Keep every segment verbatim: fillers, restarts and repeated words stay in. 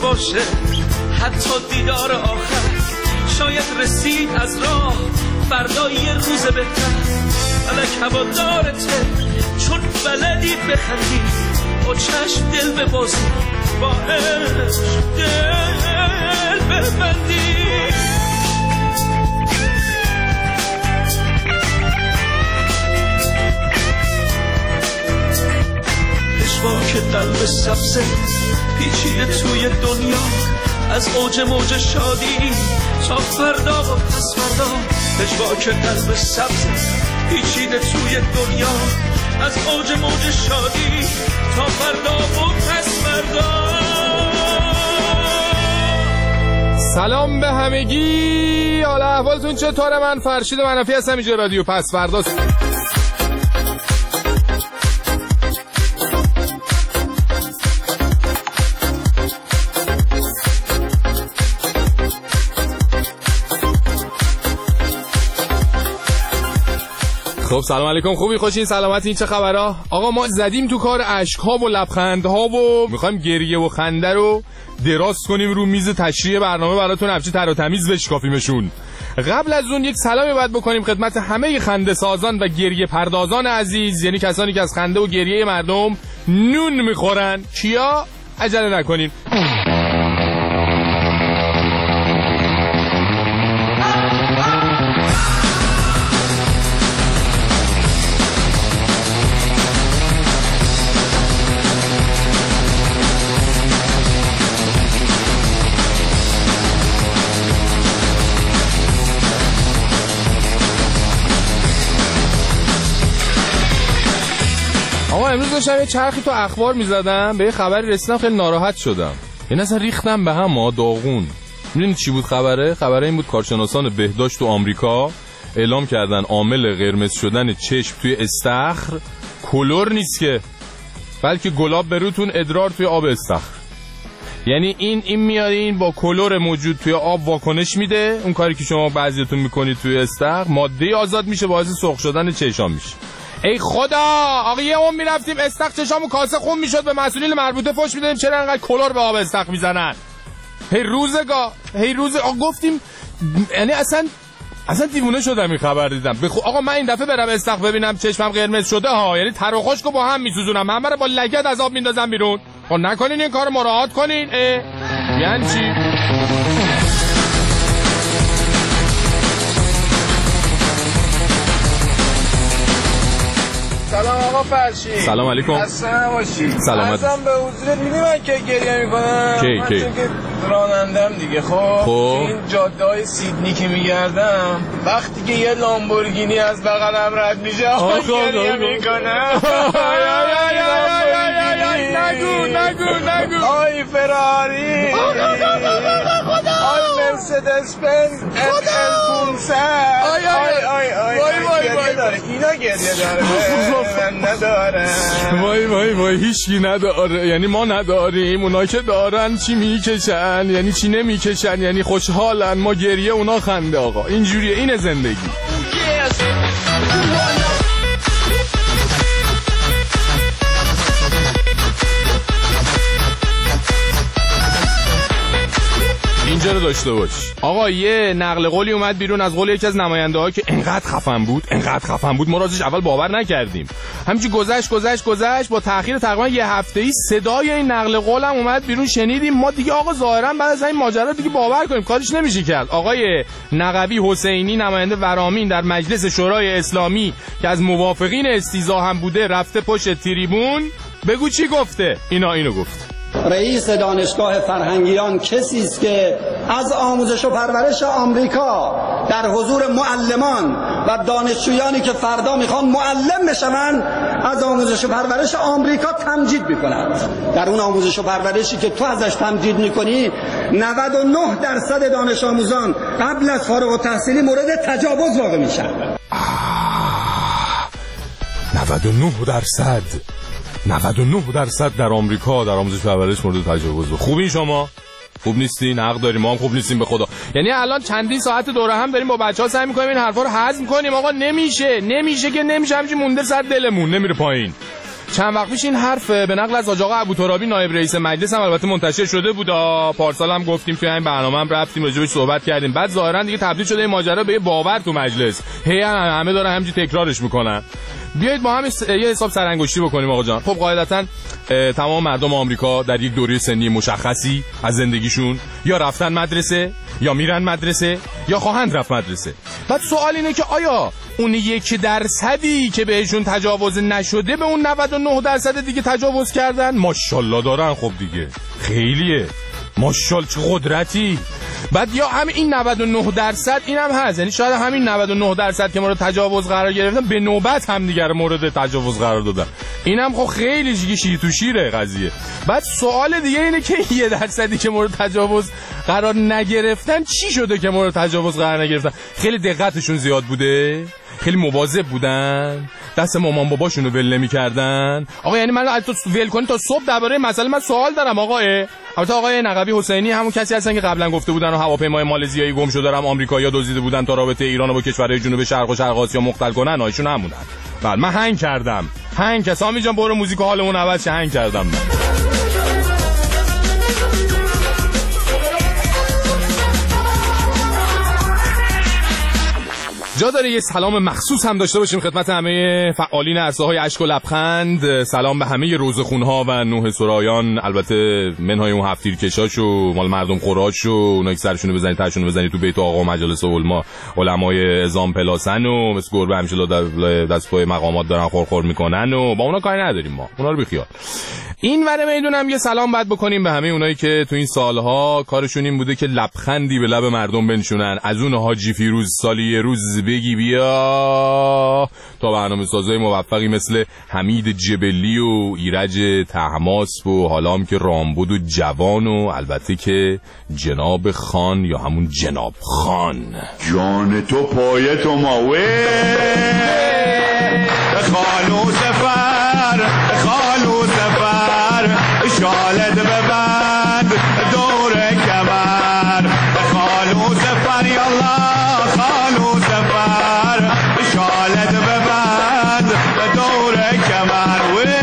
باشه حتی دیدار آخر، شاید رسید از راه فردا یه روز بهتر. فلک هوادارته چون بلدی بخندی، با چشم دل ببازی، با عشق دل ببندی. پشواک قلب سبزه پیچیده توی دنیا، از اوج موج شادی تا فردا و پس فردا. پشواک قلب سبزه پیچیده توی دنیا، از اوج موج شادی تا فردا و پس فردا. سلام به همگی، حالا احوالتون چطوره؟ من فرشید منافی هستم، اینجا رادیو پس فردا. خب سلام علیکم، خوبی خوشین سلامتی؟ این چه خبرها؟ آقا ما زدیم تو کار اشک‌ها و لبخندها و میخوایم گریه و خنده رو دراز کنیم رو میز تشریح برنامه براتون، همچی تر و تمیز بشکافیمشون. قبل از اون یک سلامی باید بکنیم خدمت همه خنده سازان و گریه پردازان عزیز، یعنی کسانی که از خنده و گریه مردم نون میخورن. کیا؟ عجله نکنین. آقا امروز داشتم یه چرخی تو اخبار میزدم، به یه خبری رسیدم خیلی ناراحت شدم، یعنی اصلا ریختم به هم ها، داغون. میدونید چی بود خبره؟ خبره این بود کارشناسان بهداشت تو آمریکا اعلام کردن عامل قرمز شدن چشم توی استخر کلور نیست که، بلکه گلاب بروتون ادرار توی آب استخر. یعنی این این میاد این با کلور موجود توی آب واکنش میده، اون کاری که شما بعضیتون میکنید توی استخر، ماده آزاد میشه باعث سرخ شدن چشام میشه. ای خدا آقا یه اون میرفتیم استخر چشامو کاسه خون میشد، به مسئولین مربوطه فوش میدادیم چرا انقدر کلور به آب استخر میزنن. هی روزگا هی روز آقا گفتیم، یعنی اصلا اصلا دیوونه شدم این خبر دیدم. بخو... آقا من این دفعه برم استخر ببینم چشمم قرمز شده ها، یعنی تر و خشکو با هم میسوزونم، همه رو با لگد از آب میندازم بیرون. خب نکنین این کارو، مراعات کنین. اه یعنی چی؟ سلام آقا فرشید. سلام علیکم. اصلا باشی. سلامت. ازم به حضورت میدی من که گریه میکنم. کی کی. من که رانندم دیگه. خب خب این جاده های سیدنی که میگردم، وقتی که یه لامبورگینی از بغلم رد میشه آقا گریه میکنم. نگو نگو نگو. آی فراری، آی مرسدس بنز ال پانصد. آی آی آی آی وای وای وای اینا گریه داره من ندارم. وای وای وای هیچکی نداره، یعنی ما نداریم، اونا که دارن چی میکشن، یعنی چی نمیکشن، یعنی خوشحالن، ما گریه اونا خنده. آقا اینجوریه، اینه زندگی. اینجا رو داشته باش. آقا یه نقل قولی اومد بیرون از قول یکی از نماینده ها که انقدر خفن بود انقدر خفن بود ما رازش اول باور نکردیم، همینجوری گذشت گذشت گذشت با تأخیر تقریبا یه هفته‌ای صدای این نقل قول هم اومد بیرون، شنیدیم ما دیگه. آقا ظاهرا بعد از این ماجرا دیگه باور کنیم کارش نمیشه کرد. آقای نقوی حسینی نماینده ورامین در مجلس شورای اسلامی که از موافقین استیضاح هم بوده رفته پشت تریبون، بگو چی گفته؟ اینا اینو گفت: رئیس دانشگاه فرهنگیان کسی است که از آموزش و پرورش آمریکا در حضور معلمان و دانشجویانی که فردا میخوان معلم بشن از آموزش و پرورش آمریکا تمجید میکند. در اون آموزش و پرورشی که تو ازش تمجید میکنی نود و نه درصد دانش آموزان قبل از فارغ التحصیلی مورد تجاوز واقع میشن. نود و نه درصد نود و نه درصد در آمریکا در آموزش پرورش مورد تجاوز. خوبین شما؟ خوب نیستین؟ حق داریم، ما هم خوب نیستیم به خدا. یعنی الان چندین ساعت دوره هم داریم با بچه‌ها سعی می‌کنیم این حرفا رو هضم کنیم. آقا نمیشه، نمیشه که نمیشه، همینجوری مونده سر دلمون نمیره پایین. چند وقت پیش این حرف به نقل از حاج آقا ابوترابی نایب رئیس مجلس هم البته منتشر شده بود. پارسال هم گفتیم توی این برنامه هم رفتیم راجعش صحبت کردیم. بعد ظاهرا دیگه تبدیل شده این ماجرا به یه باور تو مجلس. هی همه دارن همینجوری تکرارش میکنن. بیایید با هم یه حساب سرانگشتی بکنیم آقا جان. خب قاعدتاً تمام مردم آمریکا در یک دوره سنی مشخصی از زندگیشون یا رفتن مدرسه یا میرن مدرسه یا خواهند رفت مدرسه. بعد سوال اینه که آیا اون یک درصدی که بهشون تجاوز نشده به اون نود و نه درصد دیگه تجاوز کردن؟ ماشاءالله دارن. خب دیگه خیلیه، ماشاءالله چه قدرتی. بعد یا همین این نود و نه درصد اینم هست، یعنی شاید همین نود و نه درصد که مورد تجاوز قرار گرفتن به نوبت هم دیگر مورد تجاوز قرار دادن. اینم خب خیلی دیگه شیر تو شیره قضیه. بعد سوال دیگه اینه که یه درصدی که مورد تجاوز قرار نگرفتن چی شده که مورد تجاوز قرار نگرفتن؟ خیلی دقتشون زیاد بوده، خیلی مواظب بودن، دست مامان باباشون رو ول نمی‌کردن. آقا یعنی من تو ول کنی تا صبح درباره مسئله من سوال دارم آقا. البته آقای نقبی حسینی همون کسی هستن که قبلا گفته بودن هواپیمای مالزیایی گم شده دارم آمریکایی‌ها دزدیده بودن تا رابطه ایران با کشورهای جنوب شرق و شرق آسیا مختل کنن. ایشون همونن. بعد من هنگ کردم. هنگ سامی جان برو موزیک حالمون عوض شه. هنگ کردم من. جا داره یه سلام مخصوص هم داشته باشیم خدمت همه فعالین عرصه‌های اشک و لبخند. سلام به همه روزخون‌ها و نوح سرایان، البته منهای اون هفتیر کشاشو مال مردم خوراش و اونایی که سرشونو بزنید تاشونو بزنید تو بیت آقا مجلس علما علمای اعظام پلاسن و مثل گربه همیشه دست پای مقامات دارن خورخور میکنن و با اونا کاری نداریم، ما اونا رو بیخیال. این ور میدونم یه سلام بعد بکنیم به همه اونایی که تو این سالها کارشون این بوده که لبخندی به لب مردم بنشونن. از اون حاجی فیروز سالی یه روز بگی بیا تا برنامه سازای موفقی مثل حمید جبلی و ایرج طهماسب و حالا هم که رامبد و جوان و البته که جناب خان یا همون جناب خان. جان تو پای تو ماوه خالو سفر خالو سفر شالت ببند دور کمر خالو سفر یالله خالو سفر شالت ببند دور کمر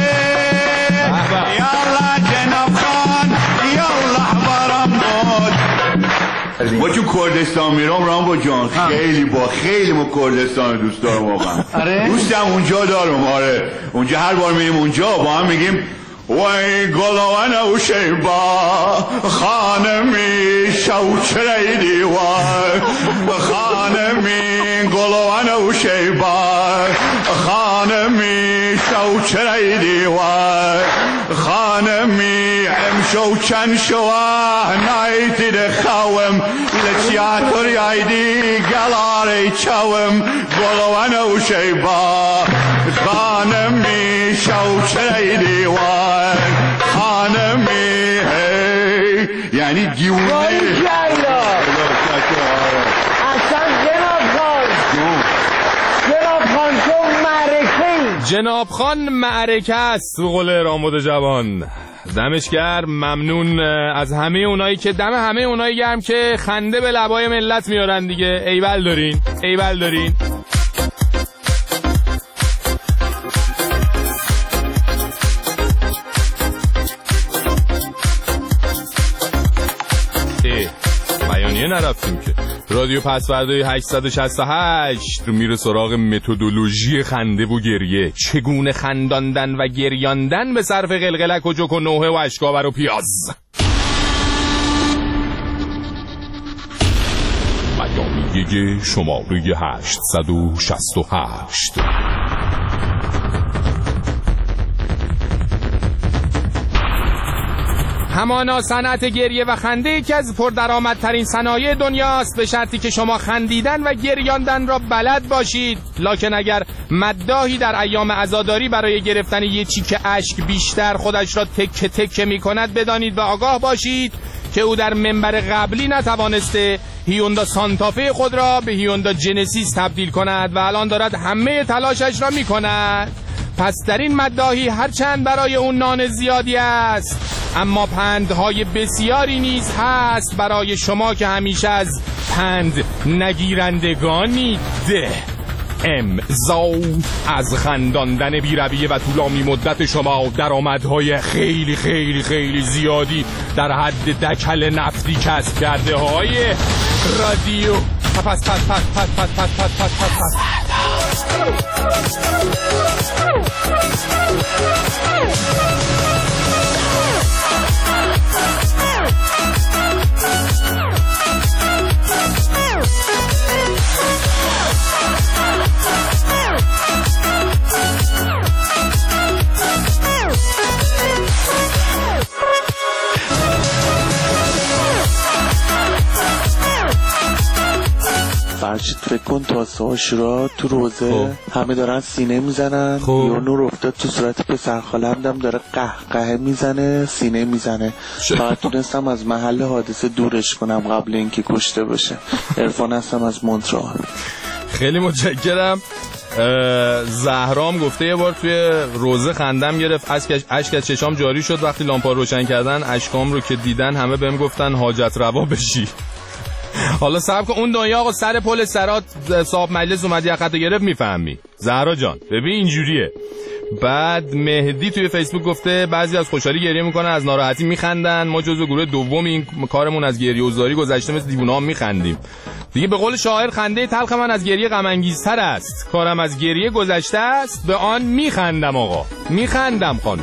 یالله جناب خان یالله برام بود. ما چون کردستان میرم رامبو جان خیلی با خیلی ما کردستان دوست دارم واقعا. دوستم اونجا دارم. آره اونجا هر بار میریم اونجا با هم میگیم وای گلوان و شیبا خانمی شوچریدی وای خانمی گلوان و شیبا خانمی شوچریدی وای خانمی امشو چند شوه نایتی دخوام لچیاتر یایدی گلاری چوم گلوان و شیبا خانمی شوچریدی وای خانمی هی یعنی دیونه اصلا جناب خان جناب خان تو معرکه جناب خان معرکه است تو قول رامبد جوان. دمش گرم. ممنون از همه اونایی که دم همه اونایی گرم که خنده به لبای ملت میارن دیگه. ایول دارین ایول دارین. بیانیه نرفتیم که. رادیو پسوردهای هشتصد و شصت و هشت رو میره سراغ متدولوژی خنده و گریه. چگونه خنداندن و گریاندن به صرف قلقلک و جوک و نوحه و اشکاور و پیاز. بیانیه شماره هشتصد و شصت و هشت. همانا صنعت گریه و خنده یکی از پردرآمدترین صنایع دنیاست، به شرطی که شما خندیدن و گریاندن را بلد باشید. لکن اگر مداحی در ایام عزاداری برای گرفتن یه چیک اشک بیشتر خودش را تکه تکه می کند، بدانید و آگاه باشید که او در منبر قبلی نتوانسته هیوندا سانتافه خود را به هیوندا جنسیس تبدیل کند و الان دارد همه تلاشش را می کند. پس در این مداحی هرچند برای اون نان زیادی است، اما پندهای بسیاری نیز هست برای شما که همیشه از پند نگیرندگانی ده. امضا از خنداندن بی‌رویه و طولانی مدت شما درآمدهای خیلی خیلی خیلی زیادی در حد دکل نفتی کسب کرده های رادیو پس پس پس پس پس پس پس پس پس پس فرشید فکر کن تا ساشورا تو روزه همه دارن سینه میزنن یا نور افتاد تو صورت پسر خاله‌ام داره قهقه میزنه سینه میزنه فقط تونستم از محل حادثه دورش کنم قبل اینکه کشته بشه. عرفان هستم از مونترال. خیلی متشکرم. زهرام گفته یه بار توی روزه خندم گرفت، اشک از چشام جاری شد وقتی لامپا روشن کردن، اشکام رو که دیدن همه بهم گفتن حاجت روا بشی. حالا صبر کن اون دنیا آقا سر پل سرات صاحب مجلس اومد یه خط گرفت میفهمی زهرا جان. ببین اینجوریه. بعد مهدی توی فیسبوک گفته بعضی از خوشحالی گریه میکنن از ناراحتی میخندن، ما جزو گروه دوم این کارمون از گریه و زاری گذشته مثل دیوونه‌ها میخندیم دیگه. به قول شاعر خنده تلخ من از گریه غم انگیزتر است، کارم از گریه گذشته است به آن میخندم آقا میخندم خانم.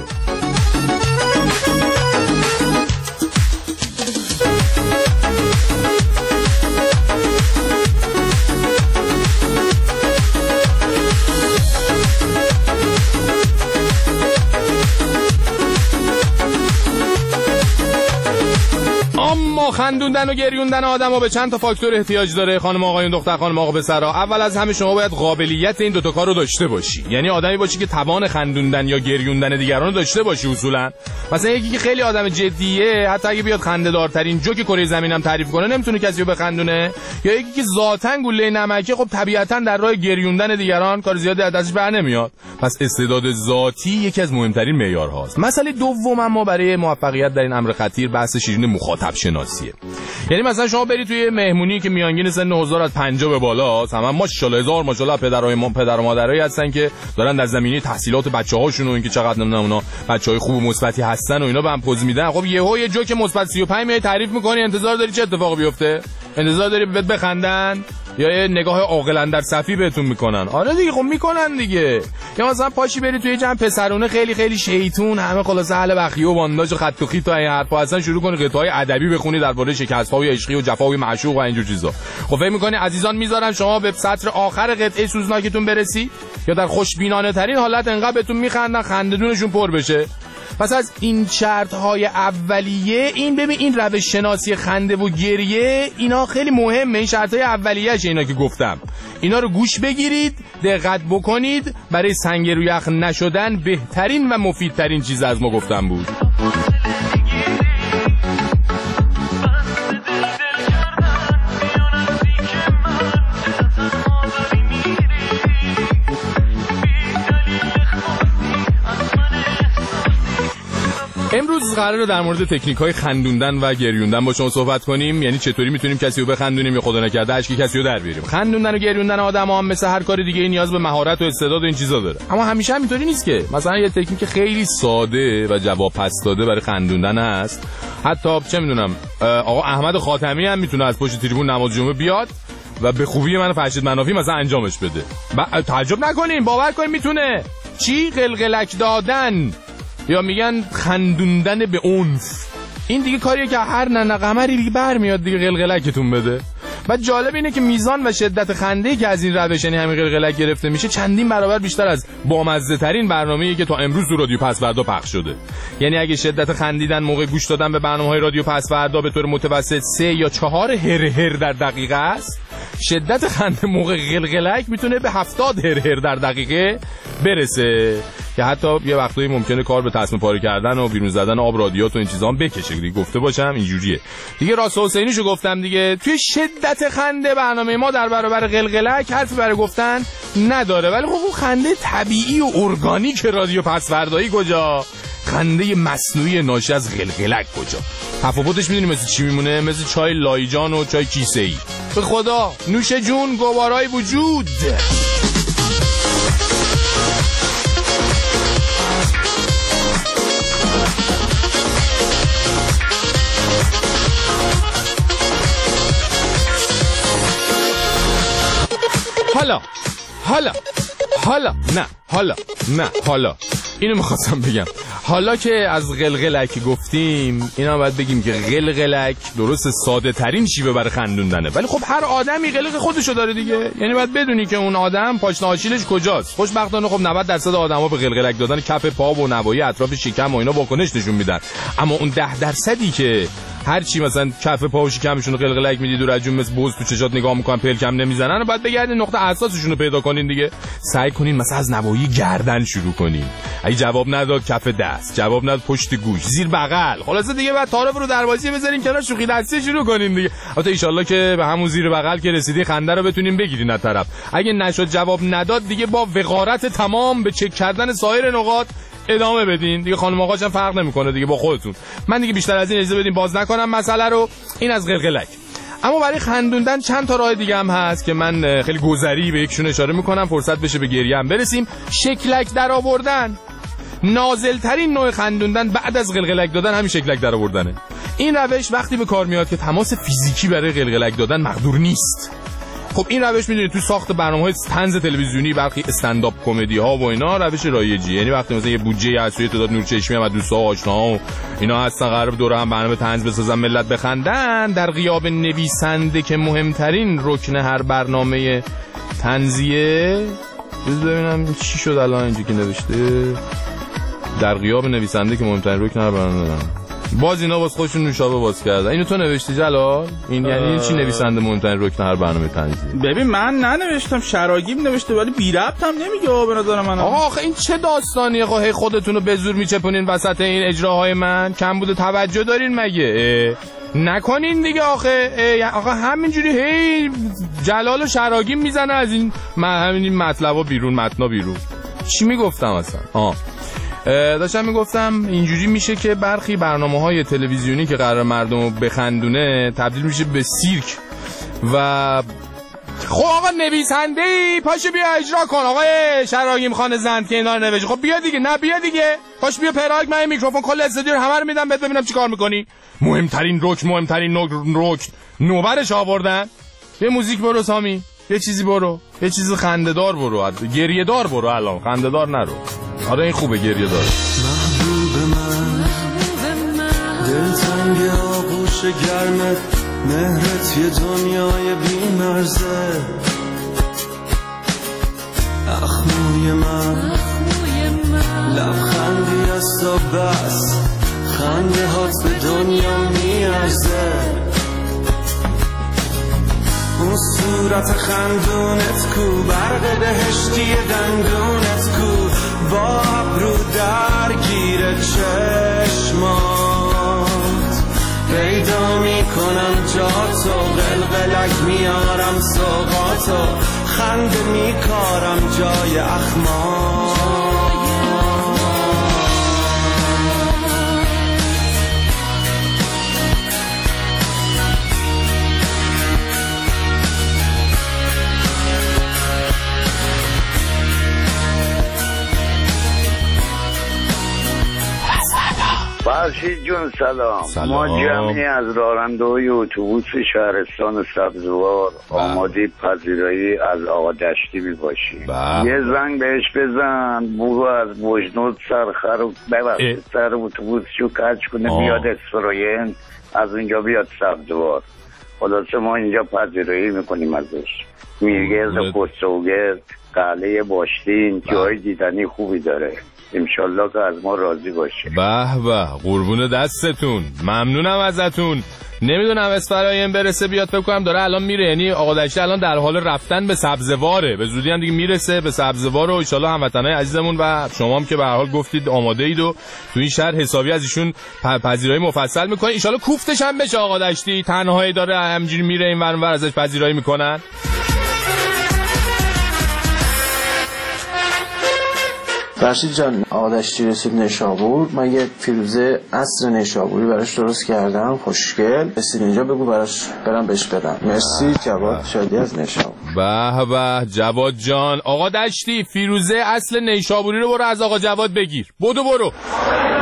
اما خندوندن و گریوندن آدم‌ها به چند تا فاکتور احتیاج داره خانم آقایون دختر خانم آقا پسرا. اول از همه شما باید قابلیت این دوتا کار رو داشته باشی، یعنی آدمی باشی که توان خندوندن یا گریوندن دیگران رو داشته باشی. اصولا مثلا یکی که خیلی آدم جدیه حتی اگه بیاد خنده‌دارترین جوک کره زمینم تعریف کنه نمیتونه کسی رو بخندونه، یا یکی که ذاتاً گوله نمکه خب طبیعتاً در راه گریوندن دیگران کار زیادی از دستش برنمیاد. پس استعداد ذاتی یکی از مهمترین معیارهاست. مسئله دوم ما برای موفقیت در این امر خطیر بحث شیرین مخاطب شناسیه. یعنی مثلا شما برید توی مهمونی که میانگین سن حضار از پنجاه به بالاست، همه ماشاءالله هزار ماشاءالله پدرای ما پدر و مادرایی هستن که دارن در زمینه تحصیلات بچه‌هاشون و اینکه چقدر نمیدونم اونا بچهای خوب و مثبتی هستن و اینا به هم پوز میدن. خب یهو یه جوک مثبت سی و پنج می تعریف می‌کنی، انتظار داری چه اتفاقی بیفته؟ انتظار داری بهت بخندن یا یه نگاه عاقلانه در صفی بهتون میکنن؟ آره دیگه خب میکنن دیگه. یا مثلا پاشی بری توی جمع پسرونه خیلی خیلی شیطون همه خلاصه اهل بخیه و بانداج و خط و خیط و این حرفا هستن، شروع کنی قطعه‌های ادبی بخونی درباره شکست‌های عشقی و جفای معشوق و اینجور چیزا. خب فکر می‌کنی عزیزان میذارن شما به سطر آخر قطعه سوزناکتون برسی یا در خوشبینانه ترین حالت انقدر بهتون میخندن خنده‌دونشون پر بشه؟ پس از این شرط‌های اولیه این ببین این روش شناسی خنده و گریه اینا خیلی مهمه. این شرط‌های اولیه‌اش اینا که گفتم اینا رو گوش بگیرید، دقت بکنید. برای سنگ رو یخ نشدن بهترین و مفیدترین چیز از ما گفتم بود. امروز قراره در مورد تکنیک‌های خندوندن و گریوندن با شما صحبت کنیم. یعنی چطوری میتونیم کسی رو بخندونیم یا خدا نکرده اشکی کسی رو در بیاریم. خندوندن و گریوندن آدم‌ها هم مثل هر کار دیگه نیاز به مهارت و استعداد و این چیزا داره. اما همیشه هم اینطوری نیست که مثلا یه تکنیک خیلی ساده و جواب پس داده برای خندوندن هست. حتی چه میدونم آقا احمد خاتمی هم میتونه از پشت تریبون نماز جمعه بیاد و به خوبی من فرشید منافی مثلا انجامش بده. و تعجب نکنین، باور کنین میتونه. چی قلقلک دادن یا میگن خندوندن به عنف، این دیگه کاریه که هر ننه قمری دیگه برمیاد دیگه قلقلکتون بده. بعد جالب اینه که میزان و شدت خنده‌ای که از این روش یعنی همین قلقلک گرفته میشه چندین برابر بیشتر از بامزه ترین برنامه‌ای که تا امروز تو رادیو پس فردا پخش شده. یعنی اگه شدت خندیدن موقع گوش دادن به برنامه‌های رادیو پس فردا به طور متوسط سه یا چهار هر هر در دقیقه است، شدت خنده موقع قلقلک میتونه به هفتاد هر هر در دقیقه برسه که حتی یه وقتایی ممکنه کار به تصمیم پاره کردن و بیرون زدن آب رادیات و این چیزا هم بکشه. دیگه گفته باشم اینجوریه دیگه. راست حسینیشو گفتم دیگه. توی شدت خنده برنامه ما در برابر قلقلک حرفی برای گفتن نداره، ولی خب اون خنده طبیعی و ارگانیک رادیو پس فردایی کجا؟ خنده مصنوعی ناشی از قلقلک کجا؟ تفاوتش میدونی مثل چی میمونه؟ مثل چای لایجان و چای کیسه‌ای. به خدا نوش جون گوارای وجود. حالا حالا حالا نه حالا نه حالا اینو میخواستم بگم. حالا که از قلقلک گفتیم، اینا باید بگیم که قلقلک درست ساده ترین شیوه برای خندوندنه، ولی خب هر آدمی قلق خودشو داره دیگه. یعنی باید بدونی که اون آدم پاشنه آشیلش کجاست. خوشبختانه خب نود درصد آدما به قلقلک دادن کف پا و نواحی اطراف شکم و اینا واکنش نشون میدن، اما اون ده درصدی که هر چی مثلا کف پا و شکمشون رو قلقلک میدید و رجون مثل بوز تو چشات نگاه میکنن پلکم نمیزنن و بعد بگردین نقطه اساسشون رو پیدا کنین دیگه. سعی کنین مثلا از نواحی گردن شروع کنین، اگه جواب نداد کف دست، جواب نداد پشت گوش، زیر بغل، خلاصه دیگه بعد تعارف رو دروازه بذارین کنار، شوخی دستی شروع کنین دیگه. البته ان شاءالله که به همون زیر بغل که رسیدی خنده رو بتونین بگیرین از طرف. اگه نشد جواب نداد دیگه با وقارت تمام به چک کردن سایر نقاط ادامه بدین دیگه. خانم آقاش هم فرق نمیکنه دیگه با خودتون. من دیگه بیشتر از این اجازه بدین باز نکنم مسئله رو. این از قلقلک. اما برای خندوندن چند تا راه دیگه هم هست که من خیلی گذری به یکشون اشاره میکنم، فرصت بشه به گریه هم برسیم. شکلک در آوردن، نازل ترین نوع خندوندن بعد از قلقلک دادن همین شکلک در آوردنه. این روش وقتی به کار میاد که تماس فیزیکی برای قلقلک دادن مقدور نیست. خب این روش میدونید تو ساخت برنامه‌های طنز تلویزیونی، برخی استندآپ کمدی ها و اینا روش رایجی. یعنی وقتی مثلا یه بودجه هست، تعداد نورچشمی هم دوستا و آشناها و اینا هستن قرار دور هم برنامه طنز بسازن ملت بخندن، در غیاب نویسنده که مهمترین رکن هر برنامه طنزیه. ببینم چی شد الان اینجا که نوشته در غیاب نویسنده که مهمترین رکن هر برنامه. باز اینا باز خودشون نوشابه باز کردن. اینو تو نوشتی جلال؟ این یعنی چی نویسنده مهمترین رکن هر برنامه طنزی؟ ببین من ننوشتم، شراگیم نوشته، ولی بی ربط هم نمیگه به نظر من. آقا آخه این چه داستانیه؟ آقا هی خودتون رو به زور میچپونین وسط این اجراهای من. کم بوده توجه دارین مگه؟ نکنین دیگه آخه. آقا همینجوری هی جلال و شراگیم میزنه از این همین مطلبا بیرون، متنا بیرون. چی میگفتم اصلا؟ آه داشتم میگفتم اینجوری میشه که برخی برنامه‌های تلویزیونی که قرار مردم رو بخندونه تبدیل میشه به سیرک. و خب آقا نویسنده‌ای پاشو بیا اجرا کن. آقای شراگیم خان زند که اینا رو نوشته، خب بیا دیگه. نه بیا دیگه، پاش بیا پراگ، من میکروفون کل استودیو همه رو میدم بهت ببینم چیکار میکنی. مهمترین رکن مهمترین رکن نوبرش آوردن. یه موزیک برو سامی، یه چیزی برو، یه چیز خنده‌دار برو، گریه دار برو، الان خنده‌دار نرو. آره این خوبه گریه دار. محبوب من دلتنگ آغوش گرمت، مهرت یه دنیای بی مرزه. اخموی من لبخندی است و بس، خنده هات به دنیا میارزه. اون صورت خندونت کو، برق بهشتی دندونت کو، با ابرو درگیر چشمات. پیدا میکنم جاتو، قلقلک میارم سوقاتو، خنده میکارم جای اخمات. فرشید جون سلام. سلام. ما جمعی از راننده‌های اتوبوس شهرستان سبزوار آماده پذیرایی از آقا دشتی می باشیم. یه زنگ بهش بزن بگو از وجنود سرخر و ببخشید سر اتوبوس شو کج کنه آه. بیاد اسفراین، از اونجا بیاد سبزوار. خلاصه ما اینجا پذیرایی میکنیم ازش. میرگرد پستوگرد، قلعه باشتین، جای دیدنی خوبی داره. انشالله که از ما راضی باشه. به به قربون دستتون، ممنونم ازتون. نمیدونم اسفراین برسه بیاد، فکر کنم داره الان میره. یعنی آقا دشتی الان در حال رفتن به سبزواره، به زودی هم دیگه میرسه به سبزوار. و ان شاءالله هموطنای عزیزمون و شما هم که به هر حال گفتید آماده اید و تو این شهر حسابی از ایشون پذیرایی مفصل میکنید، ان شاءالله کوفتش هم بشه. آقا دشتی تنهایی داره همینجوری میره این ور اون ور ازش پذیرایی میکنن. فرشید جان، آقا دشتی رسید نیشابور، من یه فیروزه عصر نیشابوری براش درست کردم، خوشگل. رسید اینجا بگو براش برم بهش بدم. مرسی جواد شادی از نیشابور. به به جواد جان. آقا دشتی، فیروزه اصل نیشابوری رو برو از آقا جواد بگیر. بدو برو.